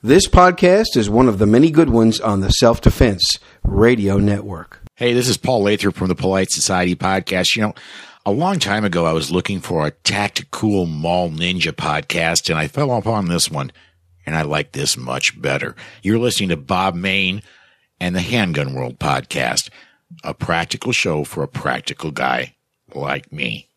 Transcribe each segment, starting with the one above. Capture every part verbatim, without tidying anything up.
This podcast is one of the many good ones on the Self-Defense Radio Network. Hey, this is Paul Lathrop from the Polite Society Podcast. You know, a long time ago, I was looking for a Tactical Mall Ninja podcast, and I fell upon this one, and I like this much better. You're listening to Bob Mayne and the Handgun World Podcast, a practical show for a practical guy like me.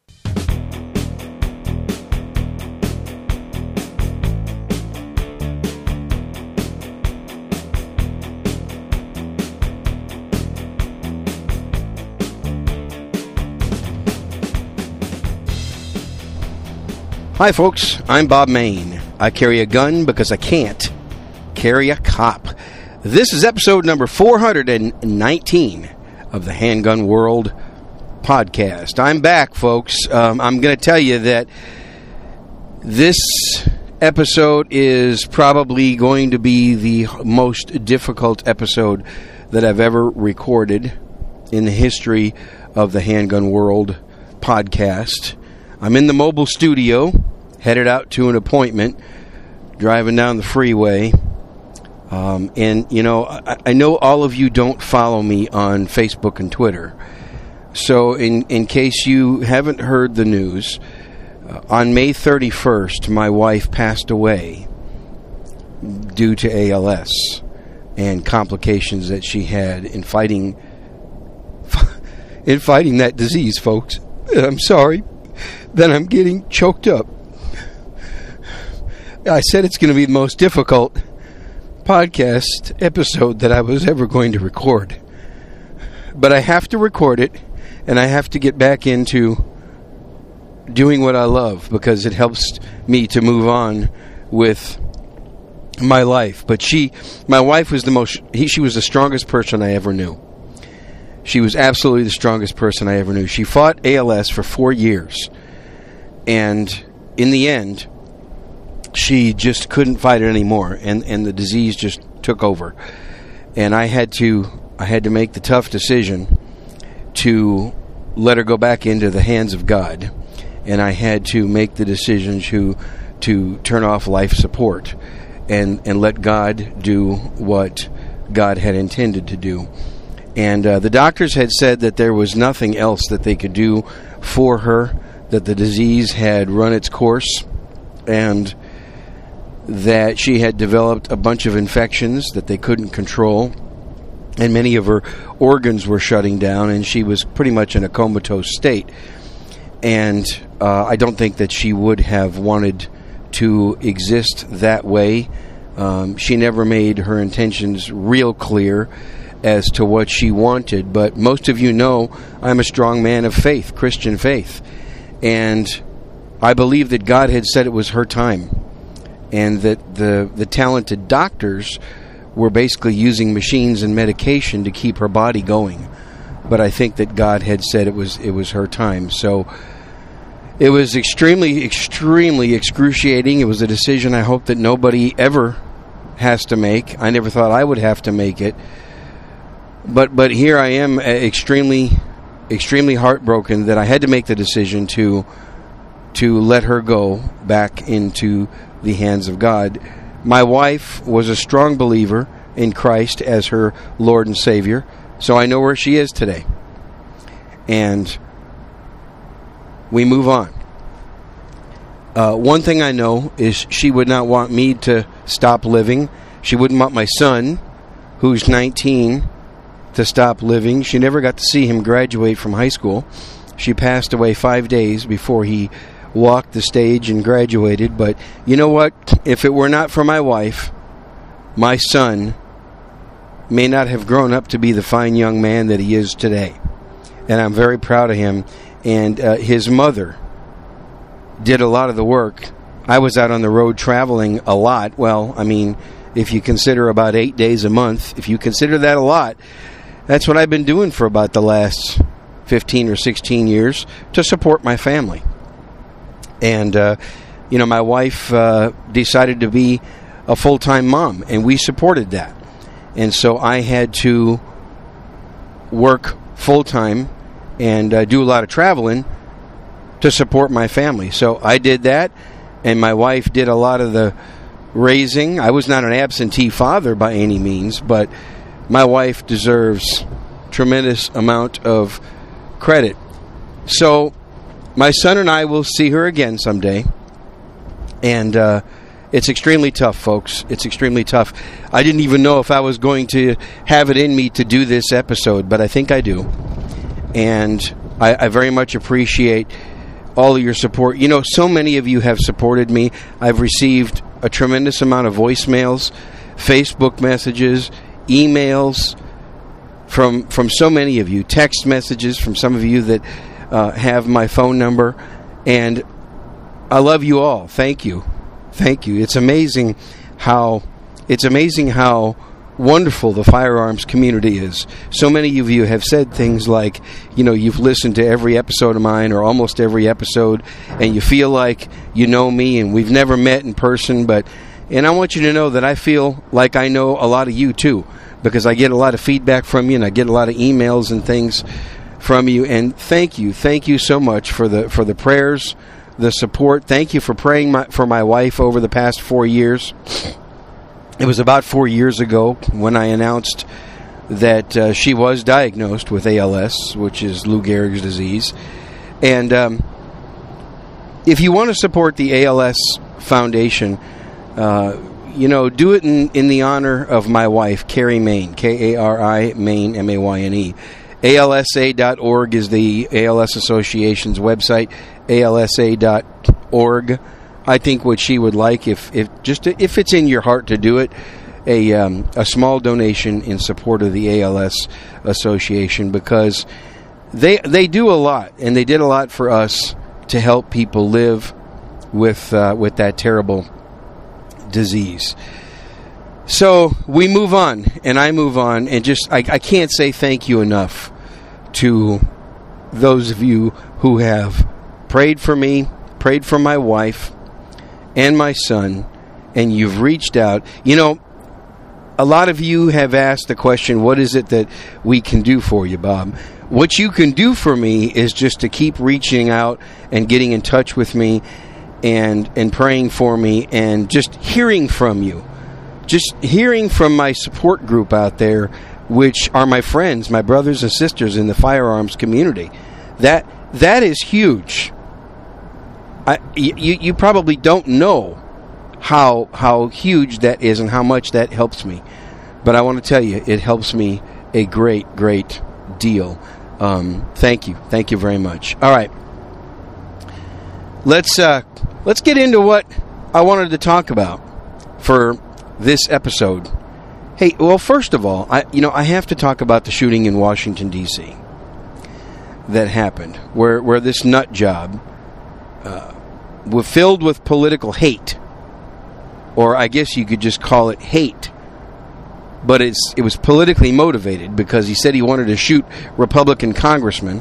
Hi folks, I'm Bob Mayne. I carry a gun because I can't carry a cop. This is episode number four hundred nineteen of the Handgun World Podcast. I'm back, folks. Um, I'm going to tell you that this episode is probably going to be the most difficult episode that I've ever recorded in the history of the Handgun World Podcast. I'm in the mobile studio, headed out to an appointment, driving down the freeway. Um, and, you know, I, I know all of you don't follow me on Facebook and Twitter. So in, in case you haven't heard the news, uh, on May thirty-first, my wife passed away due to A L S and complications that she had in fighting, in fighting that disease, folks. I'm sorry. Then I'm getting choked up. I said it's going to be the most difficult podcast episode that I was ever going to record. But I have to record it, and I have to get back into doing what I love because it helps me to move on with my life. But she, my wife was the most, he, she was the strongest person I ever knew. She was absolutely the strongest person I ever knew. She fought A L S for four years. And in the end, she just couldn't fight it anymore. And, and the disease just took over. And I had to I had to make the tough decision to let her go back into the hands of God. And I had to make the decision to to turn off life support and, and let God do what God had intended to do. And uh, the doctors had said that there was nothing else that they could do for her, that the disease had run its course, and that she had developed a bunch of infections that they couldn't control, and many of her organs were shutting down, and she was pretty much in a comatose state. And uh, I don't think that she would have wanted to exist that way. Um, she never made her intentions real clear as to what she wanted, but most of you know I'm a strong man of faith, Christian faith, and I believe that God had said it was her time, and that the the talented doctors were basically using machines and medication to keep her body going, but I think that God had said it was it was her time. So it was extremely, extremely excruciating. It was a decision I hope that nobody ever has to make. I never thought I would have to make it. But but here I am, extremely, extremely heartbroken that I had to make the decision to to let her go back into the hands of God. My wife was a strong believer in Christ as her Lord and Savior, so I know where she is today. And we move on. Uh, one thing I know is she would not want me to stop living. She wouldn't want my son, who's nineteen, to stop living. She never got to see him graduate from high school. She passed away five days before he walked the stage and graduated. But you know what? If it were not for my wife, my son may not have grown up to be the fine young man that he is today. And I'm very proud of him. And uh, his mother did a lot of the work. I was out on the road traveling a lot. Well, I mean, if you consider about eight days a month, if you consider that a lot, that's what I've been doing for about the last fifteen or sixteen years to support my family. And, uh, you know, my wife uh, decided to be a full-time mom, and we supported that. And so I had to work full-time and uh, do a lot of traveling to support my family. So I did that, and my wife did a lot of the raising. I was not an absentee father by any means, but my wife deserves tremendous amount of credit. So my son and I will see her again someday, and uh, it's extremely tough, folks. It's extremely tough. I didn't even know if I was going to have it in me to do this episode, but I think I do. And I, I very much appreciate all of your support. You know, so many of you have supported me. I've received a tremendous amount of voicemails, Facebook messages, emails from from so many of you, text messages from some of you that uh, have my phone number, and I love you all. Thank you. Thank you. It's amazing how it's amazing how wonderful the firearms community is. So many of you have said things like, you know, you've listened to every episode of mine or almost every episode, and you feel like you know me, and we've never met in person, but and I want you to know that I feel like I know a lot of you too, because I get a lot of feedback from you, and I get a lot of emails and things from you, and thank you. Thank you so much for the for the prayers, the support. Thank you for praying my, for my wife over the past four years. It was about four years ago when I announced that uh, she was diagnosed with A L S, which is Lou Gehrig's disease. And um, if you want to support the A L S Foundation, uh, you know, do it in, in the honor of my wife, Carrie Main, K A R I, Main, M A Y N E. A L S A dot org is the A L S Association's website, A L S A dot org. I think what she would like, if if just to, if it's in your heart to do it, a um, a small donation in support of the A L S Association, because they they do a lot, and they did a lot for us to help people live with uh, with that terrible disease. So we move on, and I move on, and just I, I can't say thank you enough to those of you who have prayed for me, prayed for my wife and my son, and you've reached out. You know, a lot of you have asked the question, what is it that we can do for you, Bob? What you can do for me is just to keep reaching out and getting in touch with me and and praying for me and just hearing from you. Just hearing from my support group out there, which are my friends, my brothers and sisters in the firearms community. That that is huge. I, you, you probably don't know how how huge that is and how much that helps me. But I want to tell you, it helps me a great, great deal. Um, thank you. Thank you very much. All right. Let's uh, let's get into what I wanted to talk about for this episode. Hey, well, first of all, I you know I have to talk about the shooting in Washington, D C that happened, where where this nut job uh, was filled with political hate, or I guess you could just call it hate. But it's it was politically motivated because he said he wanted to shoot Republican congressmen.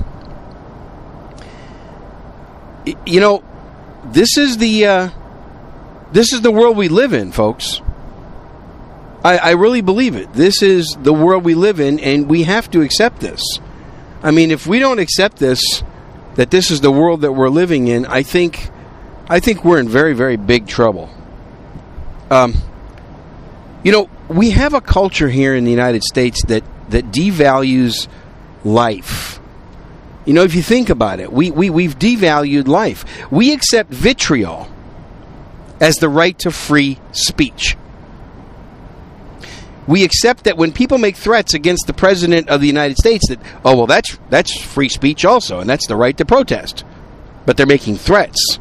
You know, this is the uh, this is the world we live in, folks. I, I really believe it. This is the world we live in, and we have to accept this. I mean, if we don't accept this, that this is the world that we're living in, I think, I think we're in very, very big trouble. Um, you know, we have a culture here in the United States that, that devalues life. You know, if you think about it, we, we, we've devalued life. We accept vitriol as the right to free speech. We accept that when people make threats against the President of the United States, that, oh, well, that's that's free speech also, and that's the right to protest. But they're making threats.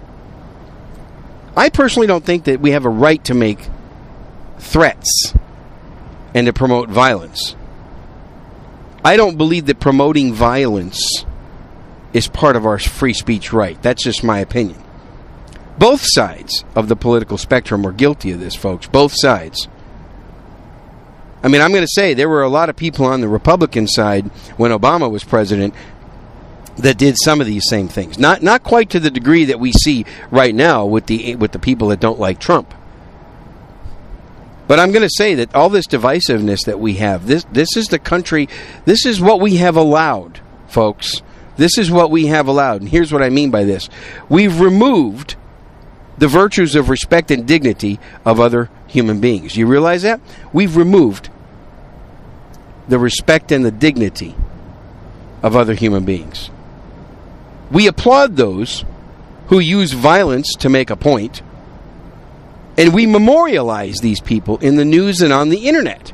I personally don't think that we have a right to make threats and to promote violence. I don't believe that promoting violence is part of our free speech right. That's just my opinion. Both sides of the political spectrum are guilty of this, folks. Both sides. I mean, I'm going to say there were a lot of people on the Republican side when Obama was president that did some of these same things. Not not quite to the degree that we see right now with the with the people that don't like Trump. But I'm going to say that all this divisiveness that we have, this this is the country, this is what we have allowed, folks. This is what we have allowed. And here's what I mean by this. We've removed the virtues of respect and dignity of other human beings. You realize that? We've removed the respect and the dignity of other human beings. We applaud those who use violence to make a point, and we memorialize these people in the news and on the internet.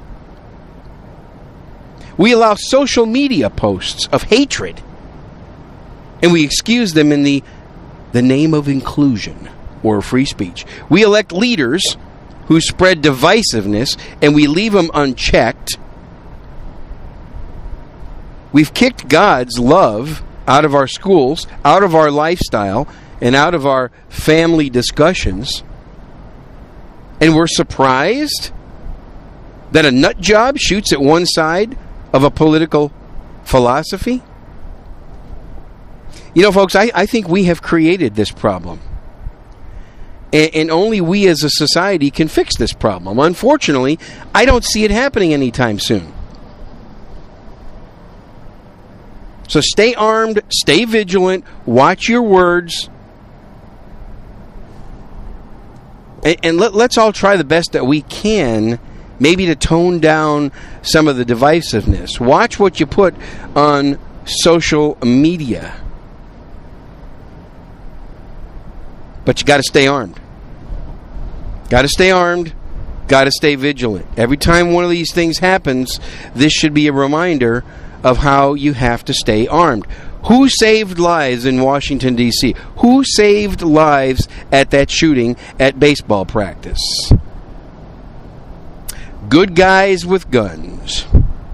We allow social media posts of hatred, and we excuse them in the, the name of inclusion or free speech. We elect leaders who spread divisiveness, and we leave them unchecked. We've kicked God's love out of our schools, out of our lifestyle, and out of our family discussions. And we're surprised that a nut job shoots at one side of a political philosophy. You know, folks, I, I think we have created this problem. And, and only we as a society can fix this problem. Unfortunately, I don't see it happening anytime soon. So stay armed, stay vigilant, watch your words, and, and let, let's all try the best that we can, maybe to tone down some of the divisiveness. Watch what you put on social media. But you got to stay armed. Got to stay armed. Got to stay vigilant. Every time one of these things happens, this should be a reminder of how you have to stay armed. Who saved lives in Washington, D C? Who saved lives at that shooting at baseball practice? Good guys with guns.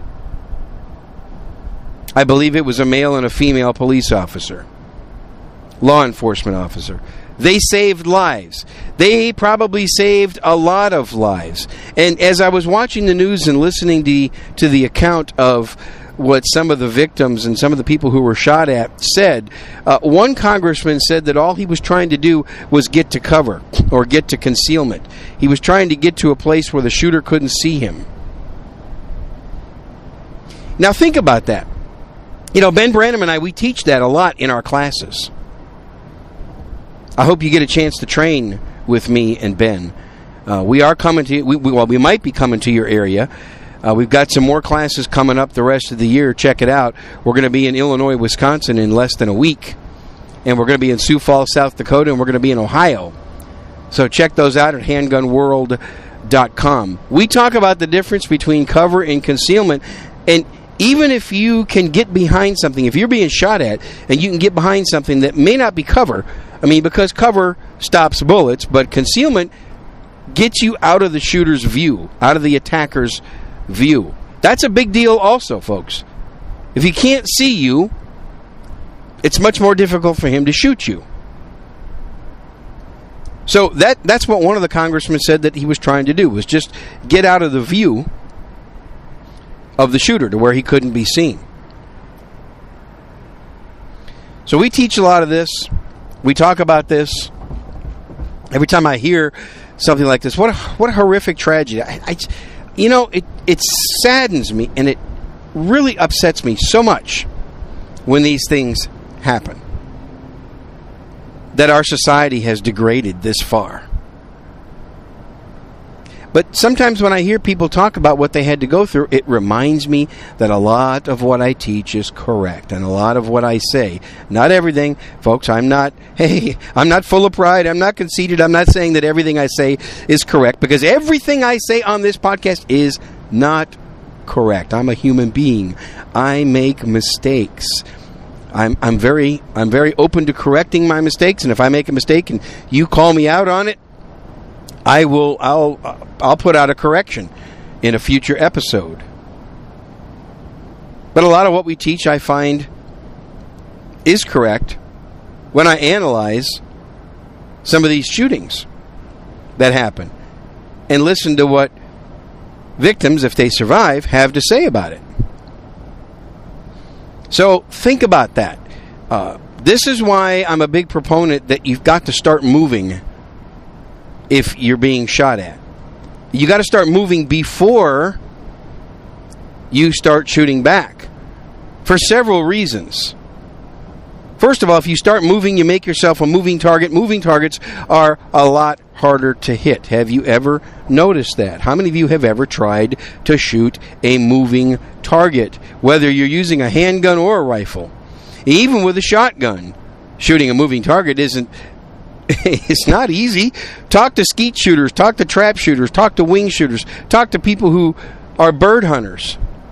I believe it was a male and a female police officer. Law enforcement officer. They saved lives. They probably saved a lot of lives. And as I was watching the news and listening to, to the account of what some of the victims and some of the people who were shot at said, uh, one congressman said that all he was trying to do was get to cover or get to concealment. He was trying to get to a place where the shooter couldn't see him. Now think about that. You know, Ben Branham and I, we teach that a lot in our classes. I hope you get a chance to train with me and Ben. Uh, we are coming to, we, we, well, we might be coming to your area. Uh, we've got some more classes coming up the rest of the year. Check it out. We're going to be in Illinois, Wisconsin in less than a week. And we're going to be in Sioux Falls, South Dakota, and we're going to be in Ohio. So check those out at handgun world dot com. We talk about the difference between cover and concealment. And even if you can get behind something, if you're being shot at and you can get behind something that may not be cover, I mean, because cover stops bullets, but concealment gets you out of the shooter's view, out of the attacker's view. That's a big deal also, folks. If he can't see you, it's much more difficult for him to shoot you. So that that's what one of the congressmen said that he was trying to do, was just get out of the view of the shooter to where he couldn't be seen. So we teach a lot of this. We talk about this. Every time I hear something like this, what a, what a horrific tragedy. I, I, you know, it, it saddens me and it really upsets me so much when these things happen. That our society has degraded this far. But sometimes when I hear people talk about what they had to go through, it reminds me that a lot of what I teach is correct. And a lot of what I say, not everything, folks, I'm not, hey, I'm not full of pride. I'm not conceited. I'm not saying that everything I say is correct, because everything I say on this podcast is not correct. I'm a human being. I make mistakes. I'm I'm very I'm very open to correcting my mistakes, and if I make a mistake and you call me out on it, I will I'll I'll put out a correction in a future episode. But a lot of what we teach, I find, is correct when I analyze some of these shootings that happen and listen to what victims, if they survive, have to say about it. So think about that. Uh, this is why I'm a big proponent that you've got to start moving if you're being shot at. You got to start moving before you start shooting back, for several reasons. First of all, if you start moving, you make yourself a moving target. Moving targets are a lot harder to hit. Have you ever noticed that? How many of you have ever tried to shoot a moving target, whether you're using a handgun or a rifle? Even with a shotgun, shooting a moving target isn't, it's not easy. Talk to skeet shooters, talk to trap shooters, talk to wing shooters, talk to people who are bird hunters.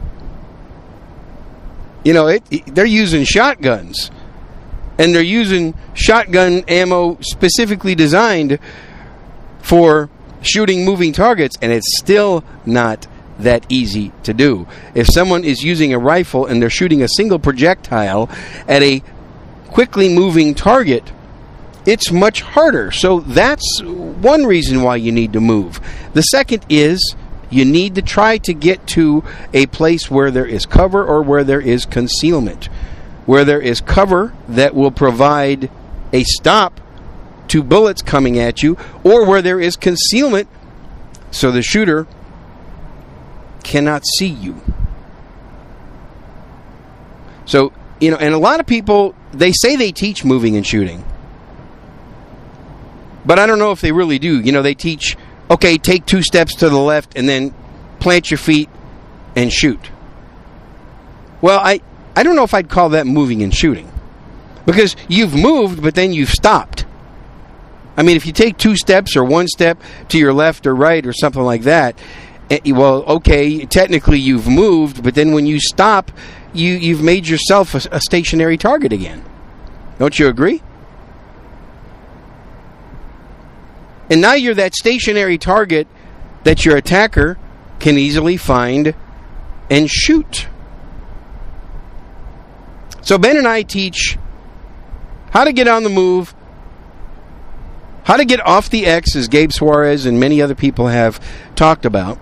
You know, it, it, they're using shotguns. And they're using shotgun ammo specifically designed for shooting moving targets, and it's still not that easy to do. If someone is using a rifle and they're shooting a single projectile at a quickly moving target, it's much harder. So that's one reason why you need to move. The second is you need to try to get to a place where there is cover or where there is concealment. Where there is cover that will provide a stop to bullets coming at you, or where there is concealment so the shooter cannot see you. So, you know, and a lot of people, they say they teach moving and shooting. But I don't know if they really do. You know, they teach, okay, take two steps to the left and then plant your feet and shoot. Well, I... I don't know if I'd call that moving and shooting. Because you've moved, but then you've stopped. I mean, if you take two steps or one step to your left or right or something like that, well, okay, technically you've moved, but then when you stop, you, you've made yourself a, a stationary target again. Don't you agree? And now you're that stationary target that your attacker can easily find and shoot. So Ben and I teach how to get on the move, how to get off the X, as Gabe Suarez and many other people have talked about,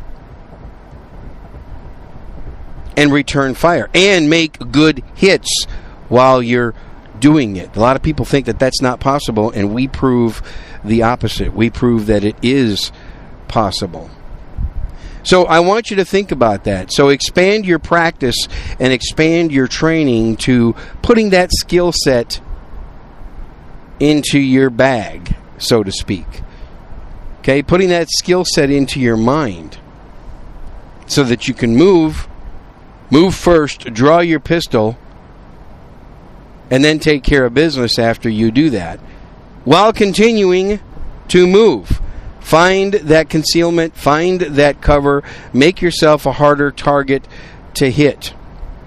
and return fire, and make good hits while you're doing it. A lot of people think that that's not possible, and we prove the opposite. We prove that it is possible. So I want you to think about that. So expand your practice and expand your training to putting that skill set into your bag, so to speak. Okay, putting that skill set into your mind so that you can move, move first, draw your pistol, and then take care of business after you do that, while continuing to move. Find that concealment, find that cover, make yourself a harder target to hit.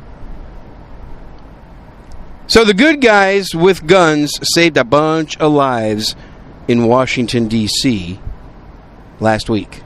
So the good guys with guns saved a bunch of lives in Washington, D C last week.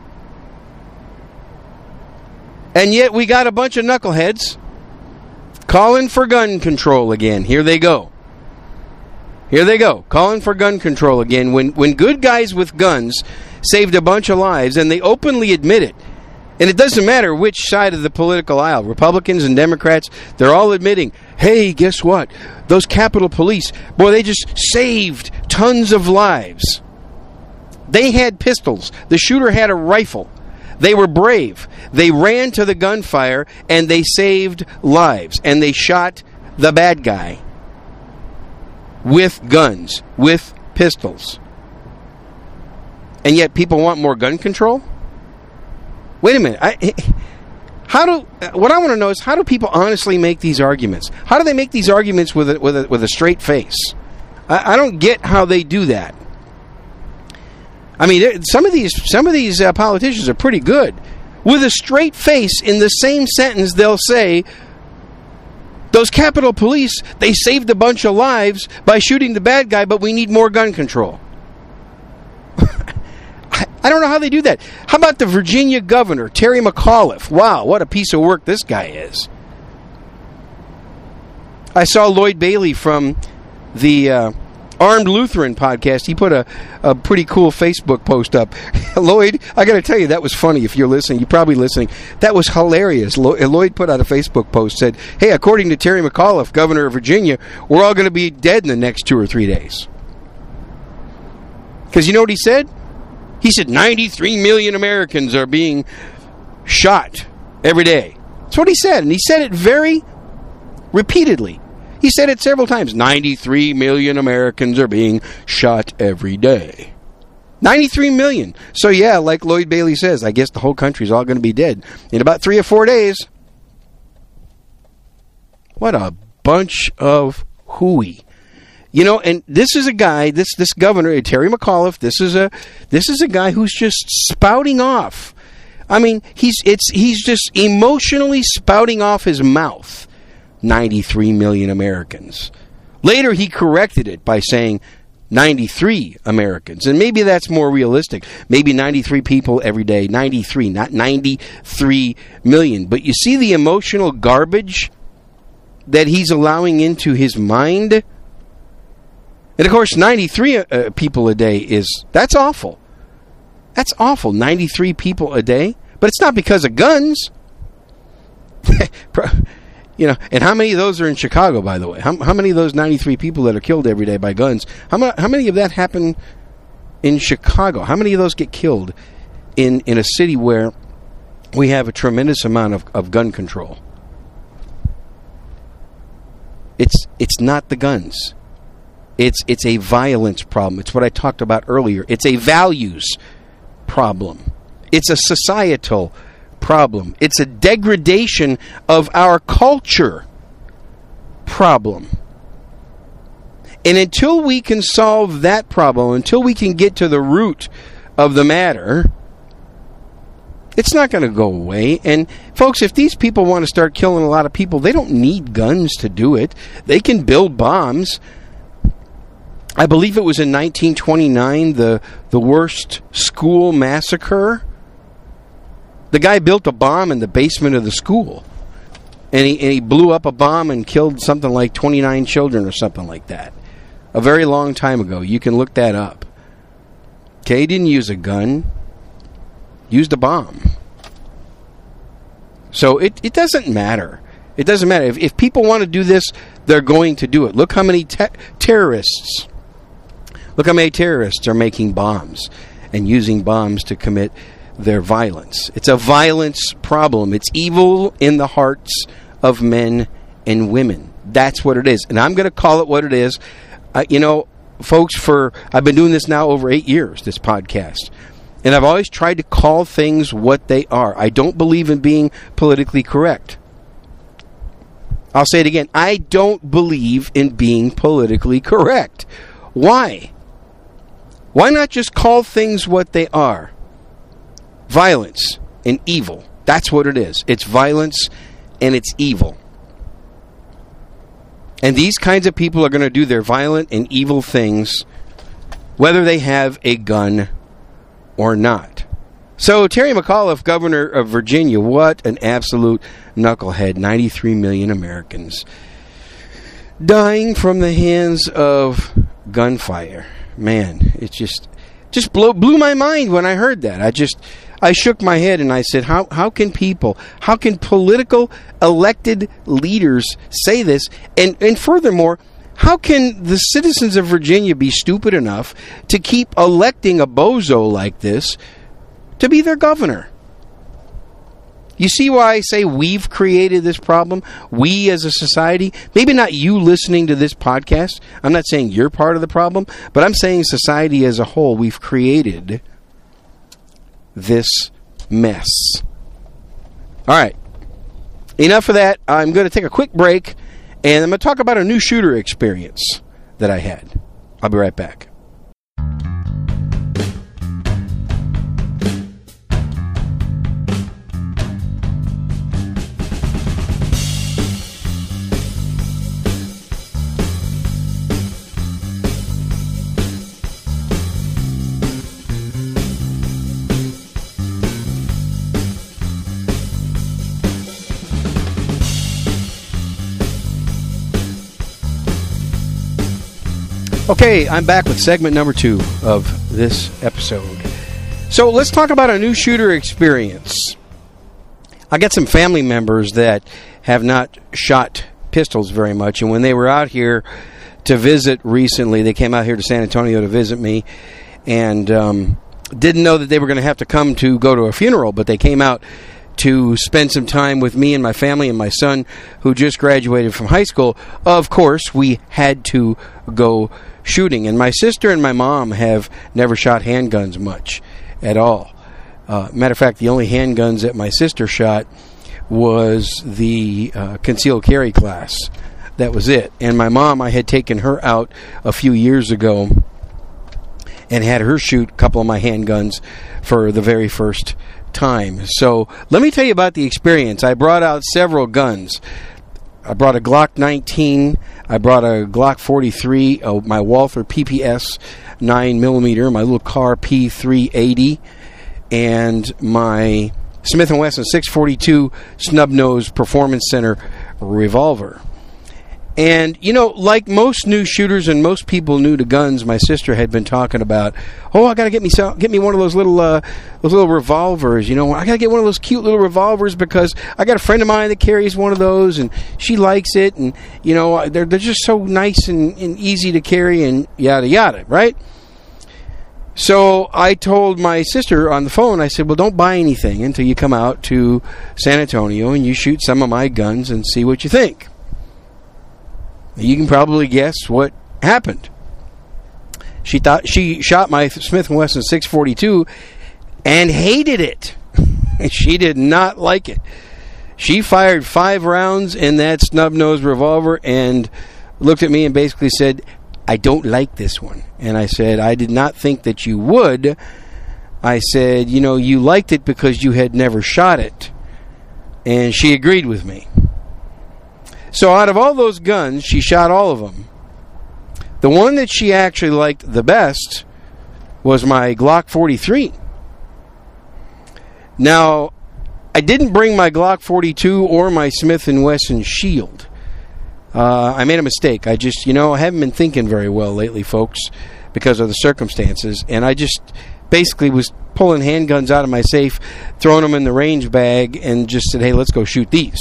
And yet we got a bunch of knuckleheads calling for gun control again. Here they go. Here they go, calling for gun control again. When when good guys with guns saved a bunch of lives, and they openly admit it. And it doesn't matter which side of the political aisle, Republicans and Democrats, they're all admitting, hey, guess what? Those Capitol Police, boy, they just saved tons of lives. They had pistols. The shooter had a rifle. They were brave. They ran to the gunfire, and they saved lives. And they shot the bad guy with guns, with pistols. And yet people want more gun control? Wait a minute. I, how do? What I want to know is, how do people honestly make these arguments? How do they make these arguments with a, with a, with a straight face? I, I don't get how they do that. I mean, some of these some of these uh, politicians are pretty good. With a straight face, in the same sentence, they'll say, those Capitol Police, they saved a bunch of lives by shooting the bad guy, but we need more gun control. I don't know how they do that. How about the Virginia governor, Terry McAuliffe? Wow, what a piece of work this guy is. I saw Lloyd Bailey from the uh, Armed Lutheran podcast. He put a, a pretty cool Facebook post up. Lloyd, I got to tell you, that was funny. If you're listening, you're probably listening. That was hilarious. Lloyd put out a Facebook post, said, hey, according to Terry McAuliffe, governor of Virginia, we're all going to be dead in the next two or three days. Because you know what he said? He said ninety-three million Americans are being shot every day. That's what he said, and he said it very repeatedly. He said it several times. ninety-three million Americans are being shot every day. ninety-three million. So yeah, like Lloyd Bailey says, I guess the whole country's all going to be dead in about three or four days. What a bunch of hooey. You know, and this is a guy, this this governor, Terry McAuliffe, this is a this is a guy who's just spouting off. I mean, he's it's he's just emotionally spouting off his mouth. ninety-three million Americans. Later he corrected it by saying ninety-three Americans. And maybe that's more realistic. Maybe ninety-three people every day. ninety-three, not ninety-three million. But you see the emotional garbage that he's allowing into his mind? And of course, ninety-three uh, people a day is, that's awful. That's awful, ninety-three people a day. But it's not because of guns. You know, and how many of those are in Chicago, by the way? How, how many of those ninety-three people that are killed every day by guns, how, ma- how many of that happen in Chicago? How many of those get killed in, in a city where we have a tremendous amount of, of gun control? It's it's not the guns. It's it's a violence problem. It's what I talked about earlier. It's a values problem. It's a societal problem. It's a degradation of our culture problem. And until we can solve that problem, until we can get to the root of the matter, it's not going to go away. And folks, if these people want to start killing a lot of people, they don't need guns to do it. They can build bombs. I believe it was in nineteen twenty-nine, the the worst school massacre. The guy built a bomb in the basement of the school. And he, and he blew up a bomb and killed something like twenty-nine children or something like that. A very long time ago. You can look that up. Okay, he didn't use a gun. Used a bomb. So it, it doesn't matter. It doesn't matter. If, if people want to do this, they're going to do it. Look how many te- terrorists... Look how many terrorists are making bombs and using bombs to commit their violence. It's a violence problem. It's evil in the hearts of men and women. That's what it is. And I'm going to call it what it is. Uh, you know, folks, for I've been doing this now over eight years, this podcast. And I've always tried to call things what they are. I don't believe in being politically correct. I'll say it again. I don't believe in being politically correct. Why? Why not just call things what they are? Violence and evil. That's what it is. It's violence and it's evil. And these kinds of people are going to do their violent and evil things whether they have a gun or not. So Terry McAuliffe, governor of Virginia, what an absolute knucklehead. ninety-three million Americans dying from the hands of gunfire. Man, it just just blew, blew my mind when I heard that. I just, I shook my head and I said, how how can people, how can political elected leaders say this? And, and furthermore, how can the citizens of Virginia be stupid enough to keep electing a bozo like this to be their governor? You see why I say we've created this problem? We as a society, maybe not you listening to this podcast. I'm not saying you're part of the problem, but I'm saying society as a whole, we've created this mess. All right. Enough of that. I'm going to take a quick break, and I'm going to talk about a new shooter experience that I had. I'll be right back. Okay, I'm back with segment number two of this episode. So let's talk about a new shooter experience. I got some family members that have not shot pistols very much, and when they were out here to visit recently, they came out here to San Antonio to visit me, and um, didn't know that they were going to have to come to go to a funeral, but they came out to spend some time with me and my family and my son, who just graduated from high school, of course, we had to go shooting. And my sister and my mom have never shot handguns much at all. Uh, matter of fact, the only handguns that my sister shot was the uh, concealed carry class. That was it. And my mom, I had taken her out a few years ago and had her shoot a couple of my handguns for the very first time. So let me tell you about the experience. I brought out several guns. I brought a Glock nineteen. I brought a Glock forty-three, uh, my Walther P P S nine millimeter, my little Car P three eighty, and my Smith and Wesson six forty-two snub-nose Performance Center revolver. And, you know, like most new shooters and most people new to guns, my sister had been talking about, oh, I got to get me some, get me one of those little uh, those little revolvers. You know, I got to get one of those cute little revolvers because I got a friend of mine that carries one of those, and she likes it. And, you know, they're, they're just so nice and, and easy to carry and yada, yada, right? So I told my sister on the phone, I said, well, don't buy anything until you come out to San Antonio and you shoot some of my guns and see what you think. You can probably guess what happened. She thought she shot my Smith and Wesson six forty-two and hated it. She did not like it. She fired five rounds in that snub-nosed revolver and looked at me and basically said, I don't like this one. And I said, I did not think that you would. I said, you know, you liked it because you had never shot it. And she agreed with me. So out of all those guns, she shot all of them. The one that she actually liked the best was my Glock forty-three. Now, I didn't bring my Glock forty-two or my Smith and Wesson Shield. Uh, I made a mistake. I just, you know, I haven't been thinking very well lately, folks, because of the circumstances. And I just basically was pulling handguns out of my safe, throwing them in the range bag, and just said, hey, let's go shoot these.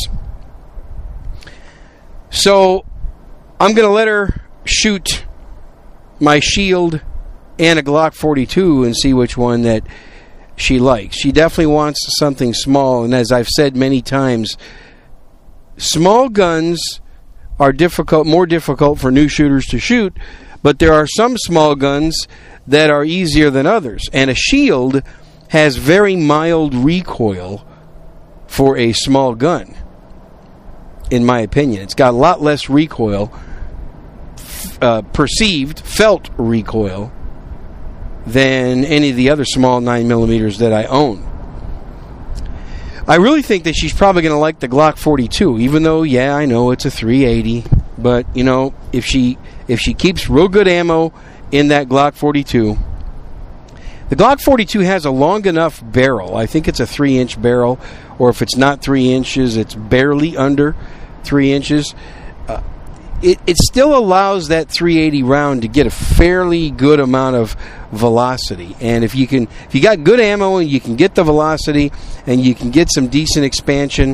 So I'm going to let her shoot my Shield and a Glock forty-two and see which one that she likes. She definitely wants something small, and as I've said many times, small guns are difficult, more difficult for new shooters to shoot, but there are some small guns that are easier than others. And a Shield has very mild recoil for a small gun, in my opinion. It's got a lot less recoil, uh, perceived, felt recoil, than any of the other small nine millimeters that I own. I really think that she's probably going to like the Glock forty-two, even though, yeah, I know it's a three eighty. But, you know, if she if she keeps real good ammo in that Glock forty-two, the Glock forty-two has a long enough barrel. I think it's a three-inch barrel, or if it's not three inches, it's barely under three inches. Uh, it, it still allows that three eighty round to get a fairly good amount of velocity. And if you can, if you got good ammo and you can get the velocity and you can get some decent expansion,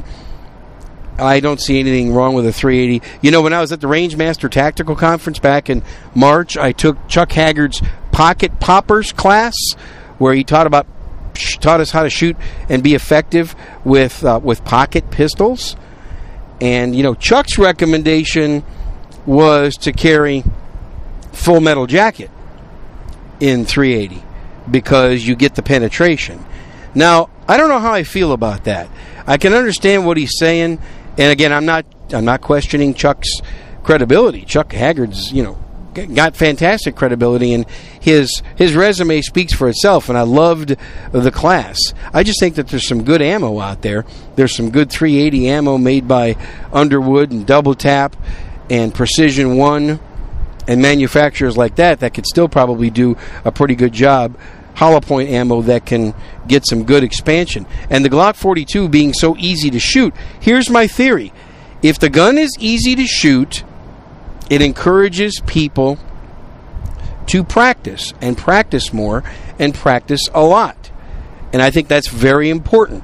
I don't see anything wrong with a three eighty. You know, when I was at the Rangemaster Tactical Conference back in March, I took Chuck Haggard's Pocket Poppers class, where he taught about taught us how to shoot and be effective with uh, with pocket pistols. And, you know, Chuck's recommendation was to carry full metal jacket in three eighty because you get the penetration. Now, I don't know how I feel about that. I can understand what he's saying, and again, I'm not I'm not questioning Chuck's credibility. Chuck Haggard's, you know, got fantastic credibility, and his his resume speaks for itself, and I loved the class. I just think that there's some good ammo out there. There's some good three eighty ammo made by Underwood and Double Tap and Precision One and manufacturers like that that could still probably do a pretty good job. Hollow point ammo that can get some good expansion. And the Glock forty-two being so easy to shoot, here's my theory. If the gun is easy to shoot, it encourages people to practice and practice more and practice a lot. And I think that's very important.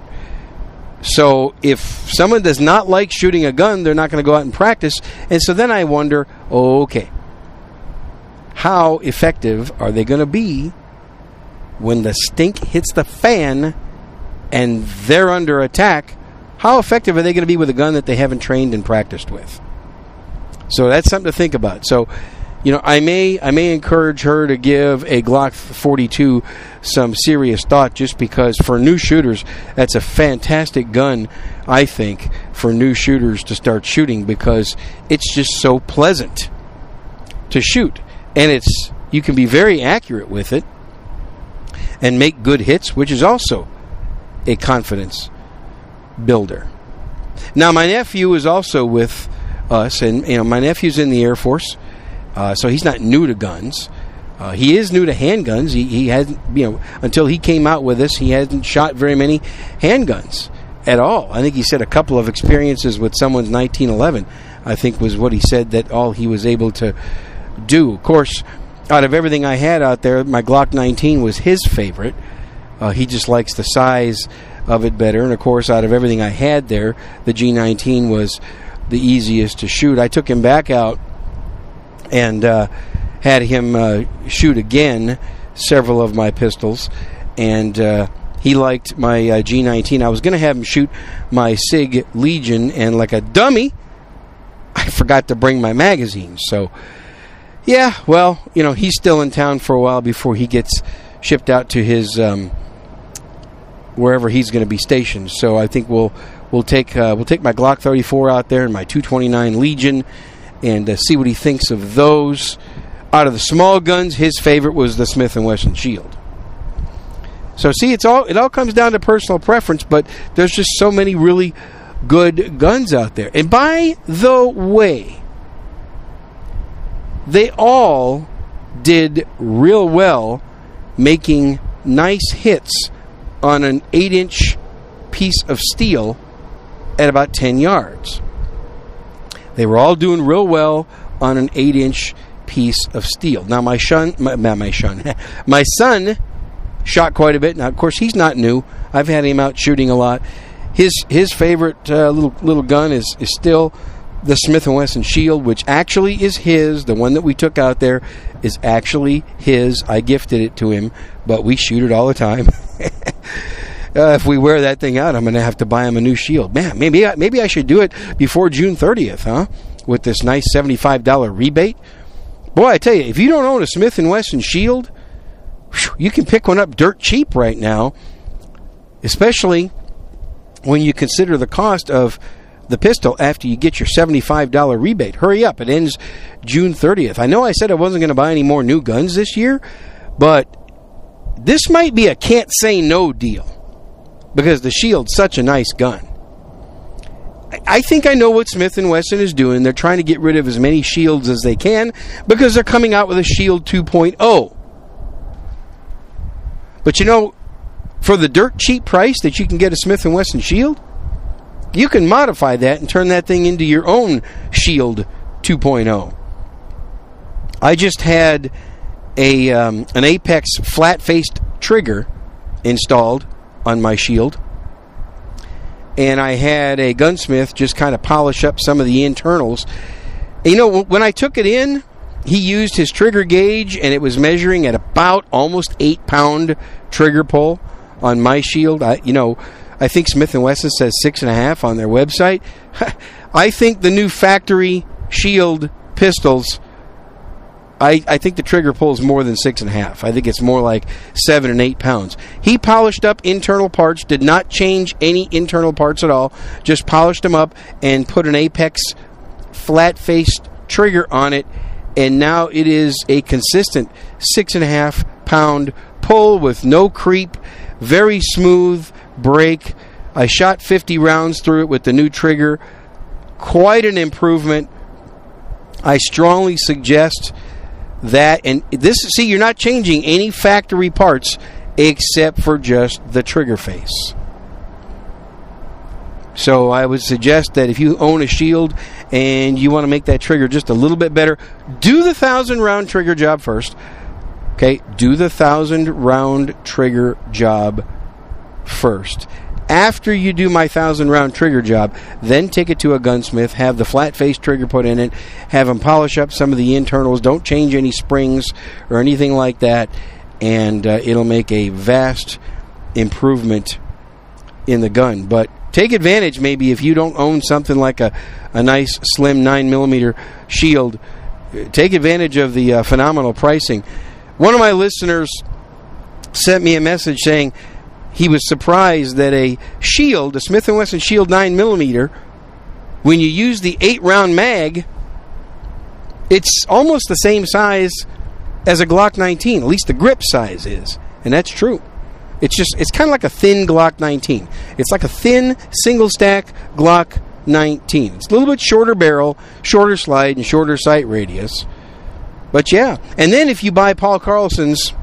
So if someone does not like shooting a gun, they're not going to go out and practice. And so then I wonder, okay, how effective are they going to be when the stink hits the fan and they're under attack, how effective are they going to be with a gun that they haven't trained and practiced with? So that's something to think about. So, you know, I may I may encourage her to give a Glock forty-two some serious thought, just because for new shooters, that's a fantastic gun, I think, for new shooters to start shooting, because it's just so pleasant to shoot. And it's you can be very accurate with it and make good hits, which is also a confidence builder. Now, my nephew is also with us, and you know, my nephew's in the Air Force, uh, so he's not new to guns. Uh, he is new to handguns. He he hasn't, you know, until he came out with us, he hasn't shot very many handguns at all. I think he said a couple of experiences with someone's nineteen eleven, I think was what he said, that all he was able to do. Of course, out of everything I had out there, my Glock nineteen was his favorite. Uh, he just likes the size of it better. And of course, out of everything I had there, the G nineteen was the easiest to shoot. I took him back out and uh, had him uh, shoot again several of my pistols, and uh, he liked my uh, G nineteen. I was going to have him shoot my SIG Legion, and like a dummy, I forgot to bring my magazines. So, yeah, well, you know, he's still in town for a while before he gets shipped out to his um, wherever he's going to be stationed. So I think we'll we'll take uh, we'll take my Glock thirty-four out there and my two twenty-nine Legion, and uh, see what he thinks of those. Out of the small guns, his favorite was the Smith and Wesson Shield. So see, it's all it all comes down to personal preference, but there's just so many really good guns out there. And by the way, they all did real well making nice hits on an eight-inch piece of steel at about ten yards. They were all doing real well on an eight-inch piece of steel. Now, my son, my, my son, my son shot quite a bit. Now, of course, he's not new. I've had him out shooting a lot. His his favorite uh, little little gun is is still the Smith and Wesson Shield, which actually is his. The one that we took out there is actually his. I gifted it to him, but we shoot it all the time. uh, if we wear that thing out, I'm going to have to buy him a new shield. Man, maybe I, maybe I should do it before June thirtieth, huh? With this nice seventy-five dollars rebate. Boy, I tell you, if you don't own a Smith and Wesson Shield, whew, you can pick one up dirt cheap right now, especially when you consider the cost of the pistol after you get your seventy-five dollars rebate. Hurry up. It ends June thirtieth. I know I said I wasn't going to buy any more new guns this year, but this might be a can't say no deal because the Shield's such a nice gun. I think I know what Smith and Wesson is doing. They're trying to get rid of as many Shields as they can because they're coming out with a Shield two point oh. But you know, for the dirt cheap price that you can get a Smith and Wesson Shield, you can modify that and turn that thing into your own Shield two point oh. I just had a um, an Apex flat-faced trigger installed on my Shield, and I had a gunsmith just kind of polish up some of the internals. And you know, when I took it in, he used his trigger gauge, and it was measuring at about almost eight pound trigger pull on my Shield. I, you know, I think Smith and Wesson says six and a half on their website. I think the new factory Shield pistols, I, I think the trigger pull is more than six and a half. I think it's more like seven and eight pounds. He polished up internal parts, did not change any internal parts at all, just polished them up and put an Apex flat-faced trigger on it, and now it is a consistent six and a half pound pull with no creep, very smooth break. I shot fifty rounds through it with the new trigger. Quite an improvement. I strongly suggest that, and this, see, you're not changing any factory parts except for just the trigger face. So I would suggest that if you own a Shield and you want to make that trigger just a little bit better, do the thousand round trigger job first. Okay, do the thousand round trigger job first. After you do my thousand round trigger job, then take it to a gunsmith, have the flat face trigger put in it, have them polish up some of the internals, don't change any springs or anything like that, and uh, it'll make a vast improvement in the gun. But take advantage, maybe, if you don't own something like a, a nice, slim nine millimeter shield. Take advantage of the uh, phenomenal pricing. One of my listeners sent me a message saying he was surprised that a shield, a Smith and Wesson Shield nine millimeter, when you use the eight round mag, it's almost the same size as a Glock nineteen. At least the grip size is. And that's true. It's just, it's kind of like a thin Glock nineteen. It's like a thin, single-stack Glock nineteen. It's a little bit shorter barrel, shorter slide, and shorter sight radius. But yeah. And then if you buy Paul Carlson's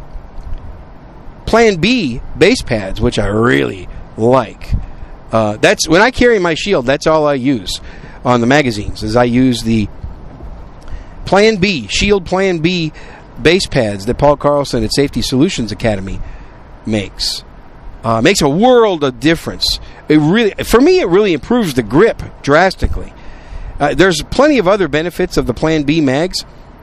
Plan B base pads, which I really like, uh, that's when I carry my shield, that's all I use on the magazines, is I use the Plan B, Shield Plan B base pads that Paul Carlson at Safety Solutions Academy makes. Uh, makes a world of difference. It really, for me, it really improves the grip drastically. Uh, there's plenty of other benefits of the Plan B mags,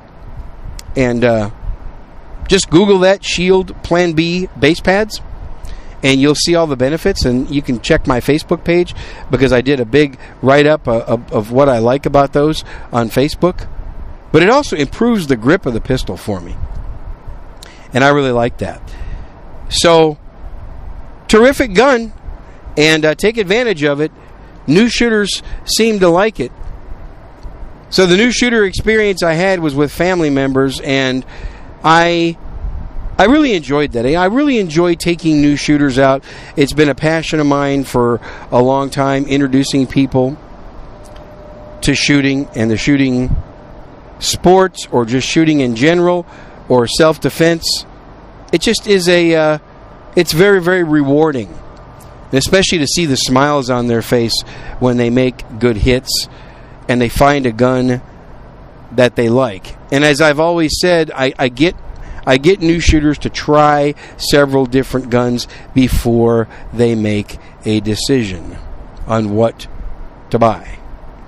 and uh, just Google that, Shield Plan B base pads, and you'll see all the benefits. And you can check my Facebook page, because I did a big write-up uh, of, of what I like about those on Facebook. But it also improves the grip of the pistol for me, and I really like that. So, terrific gun, and uh, take advantage of it. New shooters seem to like it. So the new shooter experience I had was with family members, and I I really enjoyed that. I really enjoy taking new shooters out. It's been a passion of mine for a long time, introducing people to shooting and the shooting sports, or just shooting in general, or self-defense. It just is a, uh, it's very, very rewarding. And especially to see the smiles on their face when they make good hits and they find a gun that they like. And as I've always said, I, I get I get new shooters to try several different guns before they make a decision on what to buy.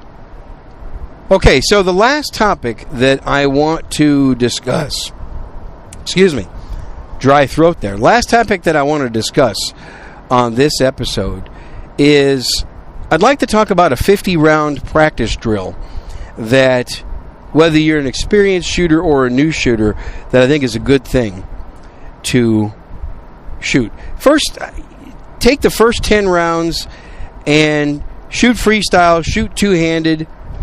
Okay, so the last topic that I want to discuss, excuse me, dry throat there. Last topic that I want to discuss on this episode is I'd like to talk about a fifty round practice drill that, whether you're an experienced shooter or a new shooter, that I think is a good thing to shoot. First, take the first ten rounds and shoot freestyle, shoot two-handed.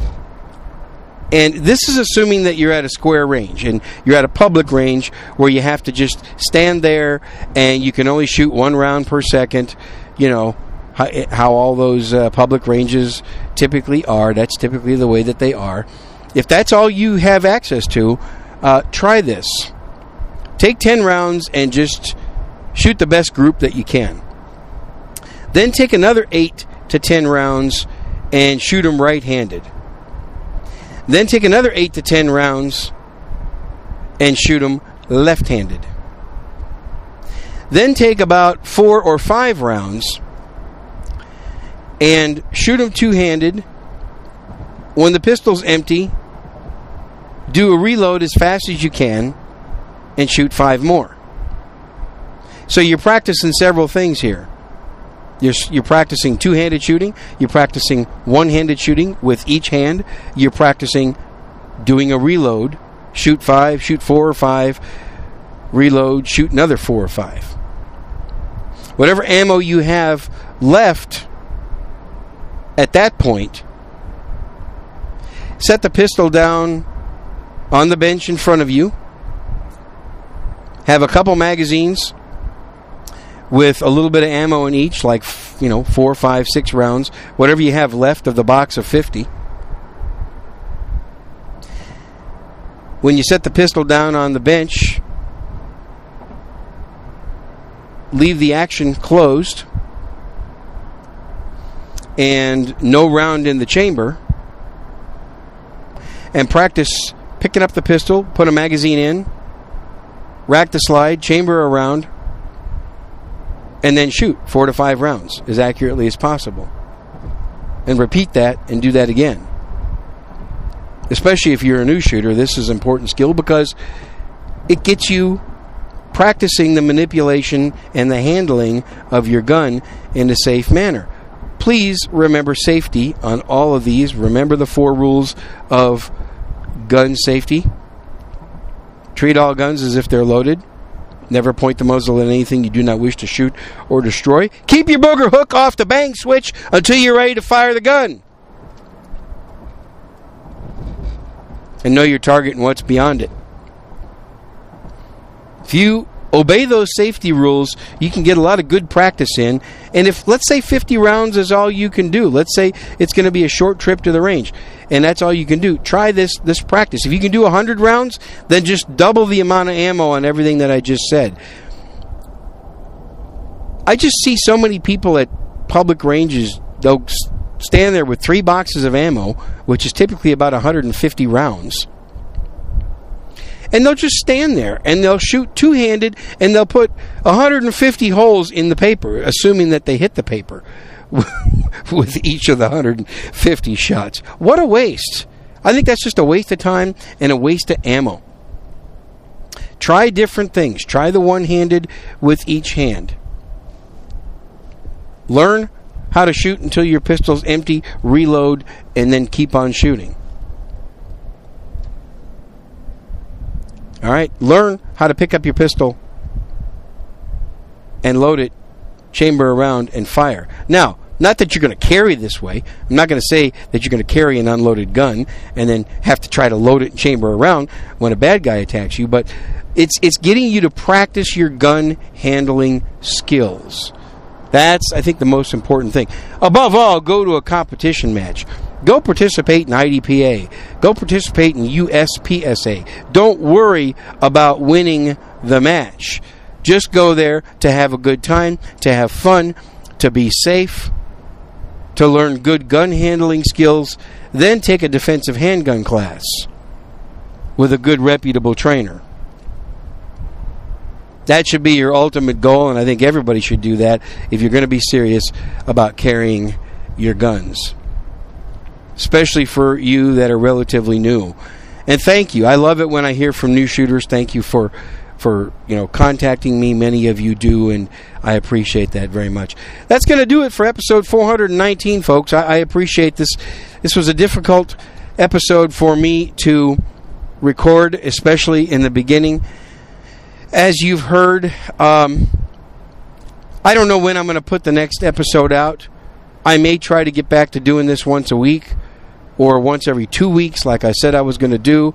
And this is assuming that you're at a square range and you're at a public range where you have to just stand there and you can only shoot one round per second. You know, how, how all those uh, public ranges typically are. That's typically the way that they are. If that's all you have access to, uh, try this. Take ten rounds and just shoot the best group that you can. Then take another eight to ten rounds and shoot them right-handed. Then take another eight to ten rounds and shoot them left-handed. Then take about four or five rounds and shoot them two-handed. When the pistol's empty, do a reload as fast as you can and shoot five more. So you're practicing several things here. You're, you're practicing two-handed shooting. You're practicing one-handed shooting with each hand. You're practicing doing a reload. Shoot five, shoot four or five. Reload, shoot another four or five. Whatever ammo you have left at that point, set the pistol down on the bench in front of you. Have a couple magazines with a little bit of ammo in each, like, you know, four, five, six rounds, whatever you have left of the box of fifty. When you set the pistol down on the bench, leave the action closed and no round in the chamber, and practice picking up the pistol, put a magazine in, rack the slide, chamber a round, and then shoot four to five rounds as accurately as possible. And repeat that and do that again. Especially if you're a new shooter, this is important skill because it gets you practicing the manipulation and the handling of your gun in a safe manner. Please remember safety on all of these. Remember the four rules of gun safety. Treat all guns as if they're loaded. Never point the muzzle at anything you do not wish to shoot or destroy. Keep your booger hook off the bang switch until you're ready to fire the gun. And know your target and what's beyond it. If you obey those safety rules, you can get a lot of good practice in. And if, let's say, fifty rounds is all you can do, let's say it's going to be a short trip to the range, and that's all you can do, try this this practice. If you can do one hundred rounds, then just double the amount of ammo on everything that I just said. I just see so many people at public ranges, they'll stand there with three boxes of ammo, which is typically about one hundred fifty rounds. And they'll just stand there, and they'll shoot two-handed, and they'll put one hundred fifty holes in the paper, assuming that they hit the paper with each of the one hundred fifty shots. What a waste. I think that's just a waste of time and a waste of ammo. Try different things. Try the one-handed with each hand. Learn how to shoot until your pistol's empty, reload, and then keep on shooting. All right, learn how to pick up your pistol and load it, chamber around, and fire. Now, not that you're going to carry this way. I'm not going to say that you're going to carry an unloaded gun and then have to try to load it and chamber around when a bad guy attacks you, but it's it's getting you to practice your gun handling skills. That's, I think, the most important thing. Above all, go to a competition match. Go participate in I D P A. Go participate in U S P S A. Don't worry about winning the match. Just go there to have a good time, to have fun, to be safe, to learn good gun handling skills, then take a defensive handgun class with a good, reputable trainer. That should be your ultimate goal, and I think everybody should do that if you're going to be serious about carrying your guns. Especially for you that are relatively new. And thank you. I love it when I hear from new shooters. Thank you for, for you know, contacting me. Many of you do, and I appreciate that very much. That's going to do it for episode four hundred nineteen, folks. I, I appreciate this. This was a difficult episode for me to record, especially in the beginning. As you've heard, um, I don't know when I'm going to put the next episode out. I may try to get back to doing this once a week or once every two weeks like I said I was going to do.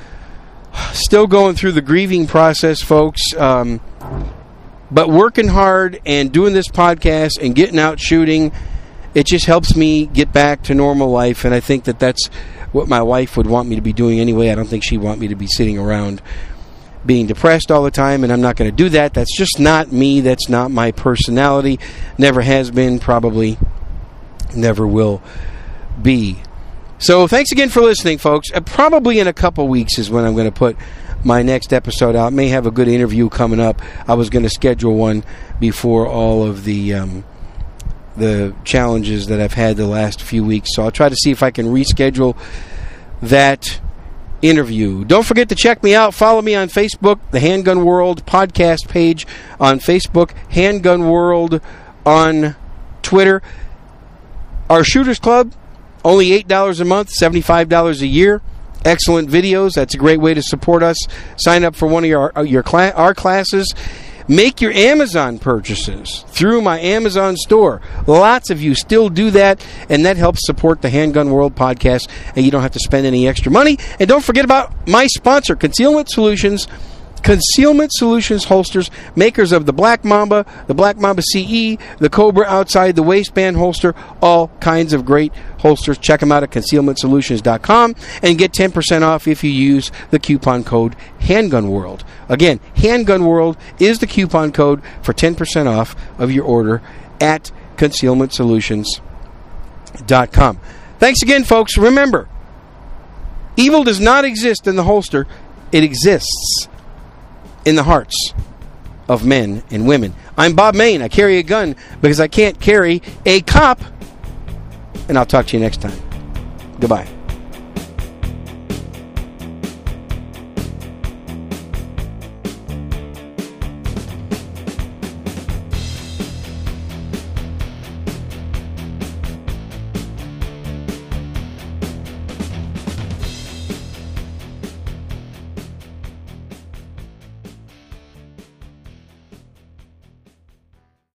Still going through the grieving process, folks. Um, but working hard and doing this podcast and getting out shooting, it just helps me get back to normal life. And I think that that's what my wife would want me to be doing anyway. I don't think she'd want me to be sitting around being depressed all the time, and I'm not going to do that. That's just not me. That's not my personality. Never has been, probably never will be. So thanks again for listening, folks. Uh, probably in a couple weeks is when I'm going to put my next episode out. May have a good interview coming up. I was going to schedule one before all of the um, the challenges that I've had the last few weeks. So I'll try to see if I can reschedule that interview. Don't forget to check me out. Follow me on Facebook, the Handgun World podcast page on Facebook, Handgun World on Twitter. Our Shooters Club, only eight dollars a month, seventy-five dollars a year. Excellent videos. That's a great way to support us. Sign up for one of your, your cla- our classes. Make your Amazon purchases through my Amazon store. Lots of you still do that, and that helps support the Handgun World podcast, and you don't have to spend any extra money. And don't forget about my sponsor, Concealment Solutions. Concealment Solutions holsters, makers of the Black Mamba, the Black Mamba C E, the Cobra outside the waistband holster, all kinds of great holsters. Check them out at concealment solutions dot com and get ten percent off if you use the coupon code Handgun World. Again, Handgun World is the coupon code for ten percent off of your order at concealment solutions dot com. Thanks again, folks. Remember, evil does not exist in the holster. It exists in the hearts of men and women. I'm Bob Mayne. I carry a gun because I can't carry a cop. And I'll talk to you next time. Goodbye.